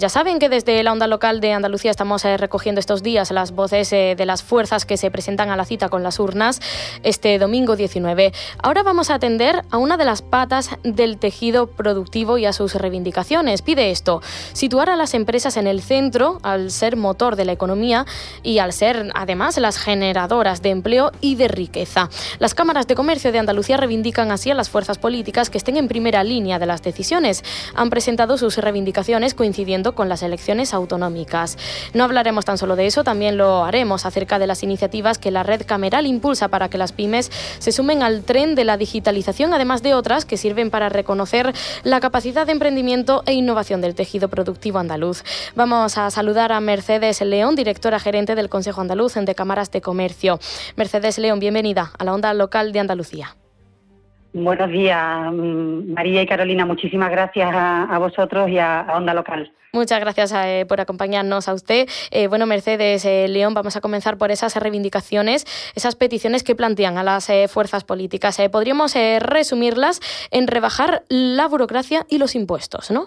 Ya saben que desde la onda local de Andalucía estamos recogiendo estos días las voces de las fuerzas que se presentan a la cita con las urnas este domingo 19. Ahora vamos a atender a una de las patas del tejido productivo y a sus reivindicaciones. Pide esto: situar a las empresas en el centro al ser motor de la economía y al ser además las generadoras de empleo y de riqueza. Las cámaras de comercio de Andalucía reivindican así a las fuerzas políticas que estén en primera línea de las decisiones. Han presentado sus reivindicaciones coincidiendo con las elecciones autonómicas. No hablaremos tan solo de eso, también lo haremos acerca de las iniciativas que la red Cameral impulsa para que las pymes se sumen al tren de la digitalización, además de otras que sirven para reconocer la capacidad de emprendimiento e innovación del tejido productivo andaluz. Vamos a saludar a Mercedes León, directora gerente del Consejo Andaluz de Cámaras de Comercio. Mercedes León, bienvenida a la onda local de Andalucía. Buenos días, María y Carolina. Muchísimas gracias a vosotros y a Onda Local. Muchas gracias por acompañarnos a usted. Mercedes León, vamos a comenzar por esas reivindicaciones, esas peticiones que plantean a las fuerzas políticas. Podríamos resumirlas en rebajar la burocracia y los impuestos, ¿no?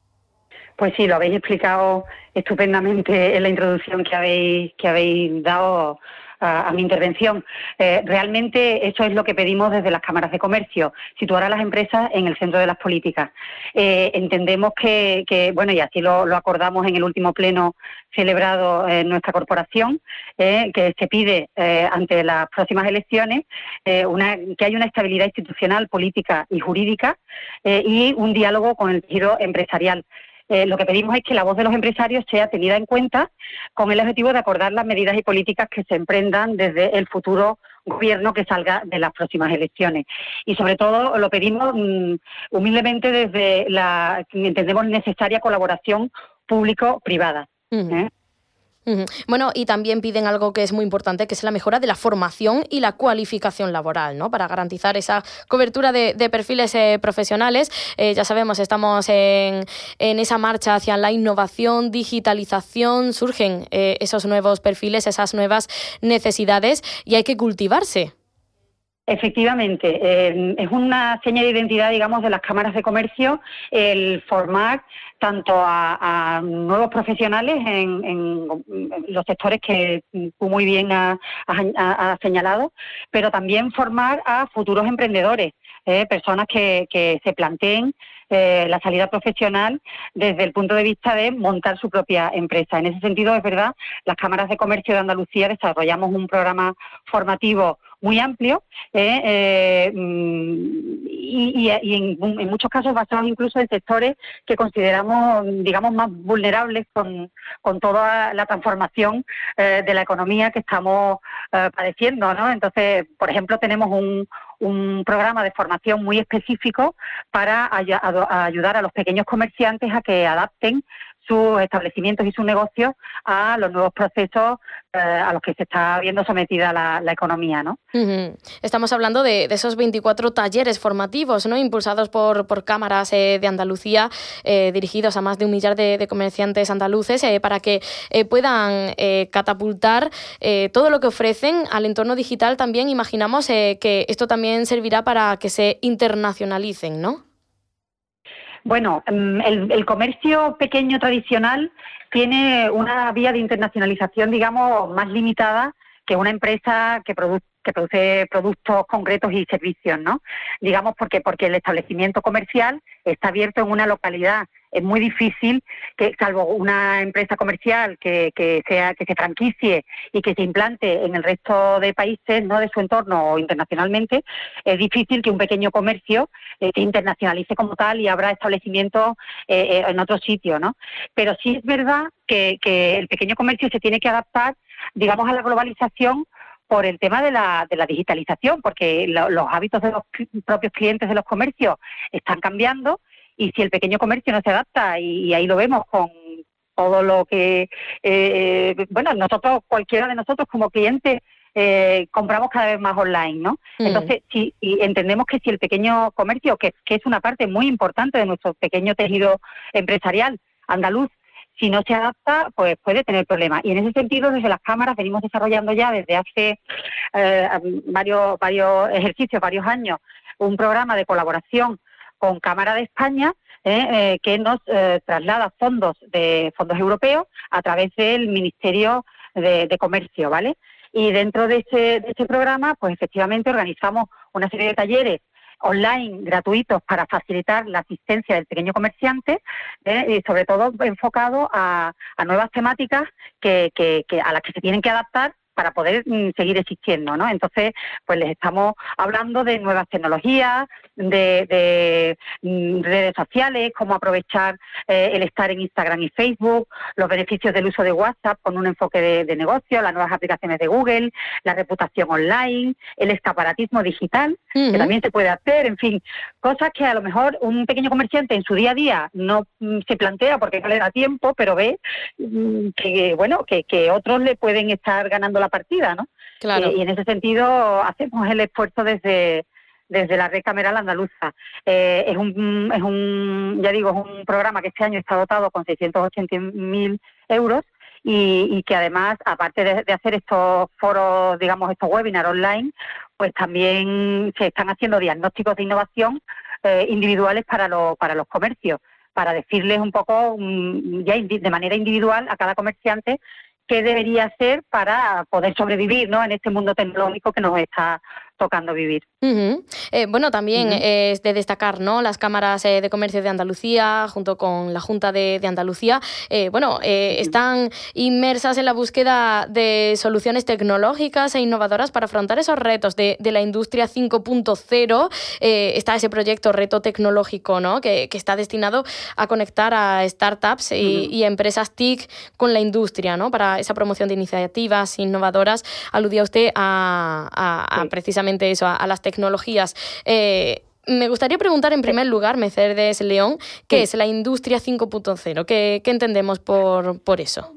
Pues sí, lo habéis explicado estupendamente en la introducción que habéis dado a mi intervención. Realmente eso es lo que pedimos desde las cámaras de comercio, situar a las empresas en el centro de las políticas. Entendemos que y así lo acordamos en el último pleno celebrado en nuestra corporación, que se pide ante las próximas elecciones que haya una estabilidad institucional, política y jurídica y un diálogo con el tejido empresarial. Lo que pedimos es que la voz de los empresarios sea tenida en cuenta con el objetivo de acordar las medidas y políticas que se emprendan desde el futuro gobierno que salga de las próximas elecciones. Y sobre todo lo pedimos humildemente desde la que entendemos necesaria colaboración público-privada. Bueno, y también piden algo que es muy importante, que es la mejora de la formación y la cualificación laboral, ¿no? Para garantizar esa cobertura de perfiles profesionales. Ya sabemos, estamos en esa marcha hacia la innovación, digitalización, surgen esos nuevos perfiles, esas nuevas necesidades y hay que cultivarse. Efectivamente, es una seña de identidad, digamos, de las cámaras de comercio el formar tanto a nuevos profesionales en los sectores que tú muy bien has señalado, pero también formar a futuros emprendedores, personas que se planteen la salida profesional desde el punto de vista de montar su propia empresa. En ese sentido, es verdad, las cámaras de comercio de Andalucía desarrollamos un programa formativo muy amplio y en muchos casos basados incluso en sectores que consideramos, digamos, más vulnerables con toda la transformación de la economía que estamos padeciendo, ¿no? Entonces, por ejemplo, tenemos un programa de formación muy específico para ayudar a los pequeños comerciantes a que adapten sus establecimientos y sus negocios a los nuevos procesos a los que se está viendo sometida la economía, ¿no? Estamos hablando de esos 24 talleres formativos, ¿no? Impulsados por cámaras de Andalucía, dirigidos a más de 1 millar de comerciantes andaluces, para que puedan catapultar todo lo que ofrecen al entorno digital. También imaginamos que esto también servirá para que se internacionalicen, ¿no? Bueno, el comercio pequeño tradicional tiene una vía de internacionalización, digamos, más limitada que una empresa que produce productos concretos y servicios, ¿no? Digamos porque el establecimiento comercial está abierto en una localidad. Es muy difícil que, salvo una empresa comercial que se franquicie y que se implante en el resto de países, no de su entorno o internacionalmente, es difícil que un pequeño comercio se internacionalice como tal y abra establecimientos en otro sitio, ¿no? Pero sí es verdad que el pequeño comercio se tiene que adaptar, digamos, a la globalización por el tema de la digitalización, porque los hábitos de los propios clientes de los comercios están cambiando. Y si el pequeño comercio no se adapta, y ahí lo vemos con todo lo que, cualquiera de nosotros como clientes, compramos cada vez más online, ¿no? Entonces, si entendemos que si el pequeño comercio, que es una parte muy importante de nuestro pequeño tejido empresarial andaluz, si no se adapta, pues puede tener problemas. Y en ese sentido, desde las cámaras venimos desarrollando ya desde hace varios ejercicios, varios años, un programa de colaboración con Cámara de España que nos traslada fondos europeos a través del Ministerio de Comercio, ¿vale? Y dentro de ese programa, pues efectivamente organizamos una serie de talleres online gratuitos para facilitar la asistencia del pequeño comerciante, y sobre todo enfocado a nuevas temáticas a las que se tienen que adaptar para poder seguir existiendo, ¿no? Entonces, pues les estamos hablando de nuevas tecnologías, de redes sociales, cómo aprovechar el estar en Instagram y Facebook, los beneficios del uso de WhatsApp con un enfoque de negocio, las nuevas aplicaciones de Google, la reputación online, el escaparatismo digital, que también se puede hacer, en fin, cosas que a lo mejor un pequeño comerciante en su día a día no se plantea porque no le da tiempo, pero ve que otros le pueden estar ganando la partida, ¿no? Claro. Y en ese sentido hacemos el esfuerzo desde la Red Cameral Andaluza. Es un programa que este año está dotado con 680.000 euros y que además, aparte de hacer estos foros, digamos, estos webinars online, pues también se están haciendo diagnósticos de innovación individuales para los comercios, para decirles un poco ya de manera individual a cada comerciante qué debería hacer para poder sobrevivir, ¿no?, en este mundo tecnológico que nos está tocando vivir. Bueno, también es de destacar, ¿no?, las cámaras de comercio de Andalucía junto con la Junta de Andalucía, están inmersas en la búsqueda de soluciones tecnológicas e innovadoras para afrontar esos retos de la industria 5.0. Está ese proyecto Reto Tecnológico, ¿no?, que está destinado a conectar a startups y empresas TIC con la industria, ¿no?, para esa promoción de iniciativas innovadoras. Aludía usted a precisamente eso, a las tecnologías. Me gustaría preguntar en primer lugar, Mercedes León, ¿qué es la industria 5.0? ¿Qué entendemos por eso?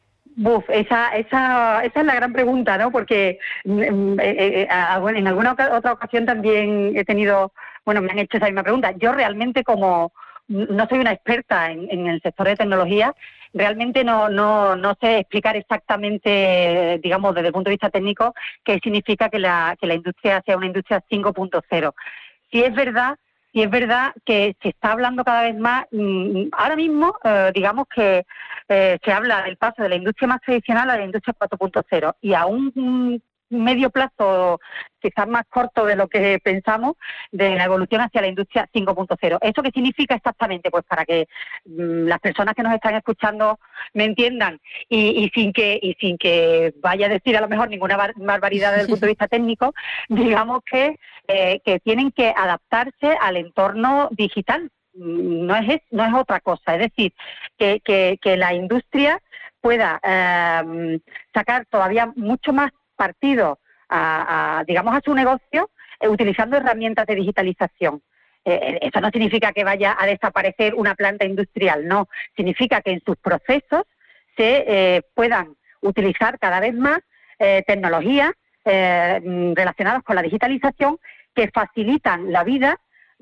Esa es la gran pregunta, ¿no? Porque en alguna otra ocasión también me han hecho esa misma pregunta. Yo realmente, como no soy una experta en el sector de tecnología, realmente no sé explicar exactamente, digamos, desde el punto de vista técnico, qué significa que la industria sea una industria 5.0. Sí es verdad que se está hablando cada vez más. Ahora mismo, digamos que se habla del paso de la industria más tradicional a la industria 4.0, y a un medio plazo, quizás más corto de lo que pensamos, de la evolución hacia la industria 5.0. ¿Eso qué significa exactamente? Pues para que las personas que nos están escuchando me entiendan y sin que vaya a decir a lo mejor ninguna barbaridad desde el punto de vista técnico, digamos que tienen que adaptarse al entorno digital. No es otra cosa. Es decir, que la industria pueda sacar todavía mucho más partido a su negocio utilizando herramientas de digitalización. Eso no significa que vaya a desaparecer una planta industrial, no. Significa que en sus procesos se puedan utilizar cada vez más tecnologías relacionadas con la digitalización que facilitan la vida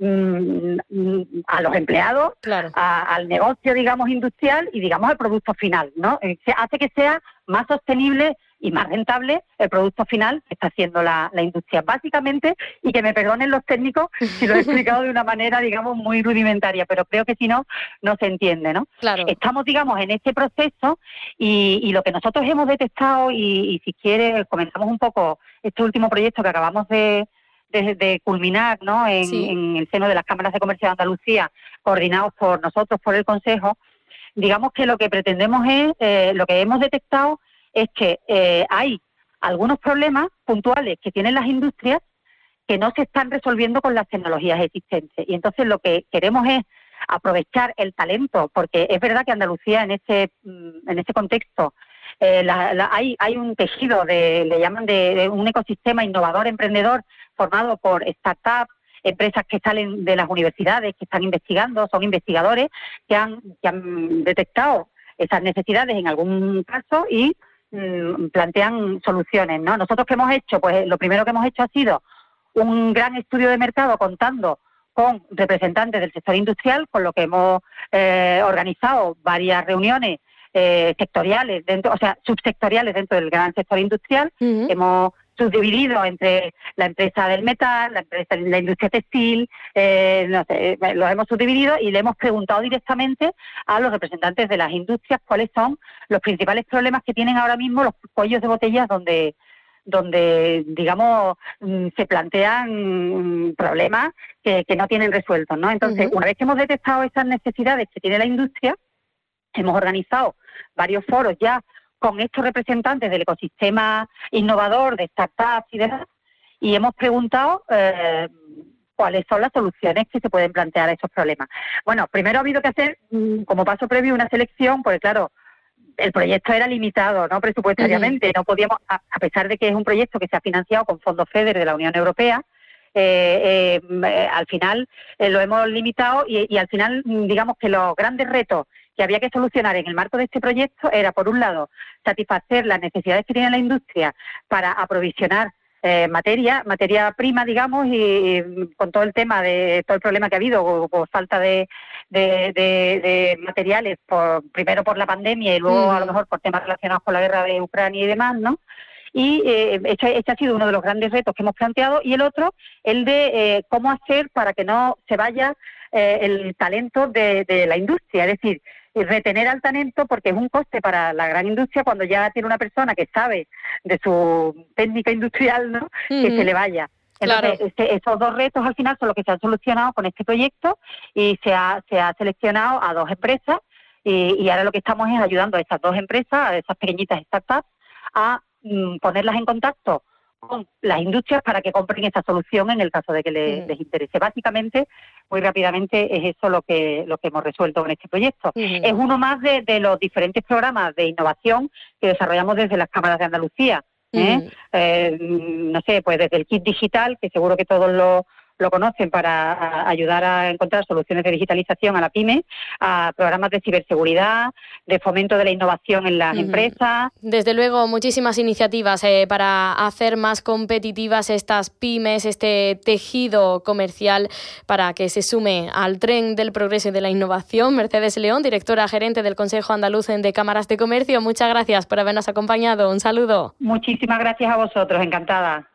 a los empleados, claro, al negocio, digamos, industrial y, digamos, al producto final, ¿no? Hace que sea más sostenible y más rentable el producto final que está haciendo la industria, básicamente, y que me perdonen los técnicos si lo he explicado de una manera, digamos, muy rudimentaria, pero creo que si no se entiende, ¿no? Claro. Estamos, digamos, en este proceso y lo que nosotros hemos detectado, y si quiere comentamos un poco este último proyecto que acabamos de culminar, ¿no?, en el seno de las cámaras de comercio de Andalucía, coordinados por nosotros, por el Consejo. Digamos que lo que pretendemos es, lo que hemos detectado es que hay algunos problemas puntuales que tienen las industrias que no se están resolviendo con las tecnologías existentes. Y entonces lo que queremos es aprovechar el talento, porque es verdad que Andalucía en ese contexto hay un tejido le llaman de un ecosistema innovador, emprendedor, formado por startups, empresas que salen de las universidades, que están investigando, son investigadores que han detectado esas necesidades en algún caso y plantean soluciones, ¿no? Nosotros, ¿qué hemos hecho? Pues lo primero que hemos hecho ha sido un gran estudio de mercado contando con representantes del sector industrial, con lo que hemos organizado varias reuniones sectoriales, subsectoriales dentro del gran sector industrial. Hemos subdividido entre la empresa del metal, la industria textil, no sé, los hemos subdividido y le hemos preguntado directamente a los representantes de las industrias cuáles son los principales problemas que tienen ahora mismo los cuellos de botellas donde digamos, se plantean problemas que no tienen resueltos, ¿no? Entonces, una vez que hemos detectado esas necesidades que tiene la industria, hemos organizado varios foros ya con estos representantes del ecosistema innovador, de startups y demás, y hemos preguntado cuáles son las soluciones que se pueden plantear a esos problemas. Bueno, primero ha habido que hacer, como paso previo, una selección, porque claro, el proyecto era limitado, ¿no? Presupuestariamente. No podíamos, a pesar de que es un proyecto que se ha financiado con fondos FEDER de la Unión Europea, al final lo hemos limitado y al final, digamos que los grandes retos que había que solucionar en el marco de este proyecto era, por un lado, satisfacer las necesidades que tiene la industria para aprovisionar materia prima, digamos, y con todo el tema de todo el problema que ha habido por falta de materiales, primero por la pandemia y luego a lo mejor por temas relacionados con la guerra de Ucrania y demás, ¿no? Y este ha sido uno de los grandes retos que hemos planteado, y el otro, el de cómo hacer para que no se vaya el talento de la industria, es decir, retener al talento, porque es un coste para la gran industria cuando ya tiene una persona que sabe de su técnica industrial, ¿no? Que se le vaya. Entonces, claro, esos dos retos al final son los que se han solucionado con este proyecto y se ha seleccionado a 2 empresas y ahora lo que estamos es ayudando a esas 2 empresas, a esas pequeñitas startups, a ponerlas en contacto con las industrias para que compren esa solución en el caso de que les interese. Básicamente, muy rápidamente, es eso lo que hemos resuelto con este proyecto. Es uno más de los diferentes programas de innovación que desarrollamos desde las cámaras de Andalucía. No sé, pues desde el kit digital, que seguro que todos lo conocen, para ayudar a encontrar soluciones de digitalización a la pyme, a programas de ciberseguridad, de fomento de la innovación en las empresas. Desde luego, muchísimas iniciativas para hacer más competitivas estas pymes, este tejido comercial, para que se sume al tren del progreso y de la innovación. Mercedes León, directora gerente del Consejo Andaluz de Cámaras de Comercio, muchas gracias por habernos acompañado. Un saludo. Muchísimas gracias a vosotros, encantada.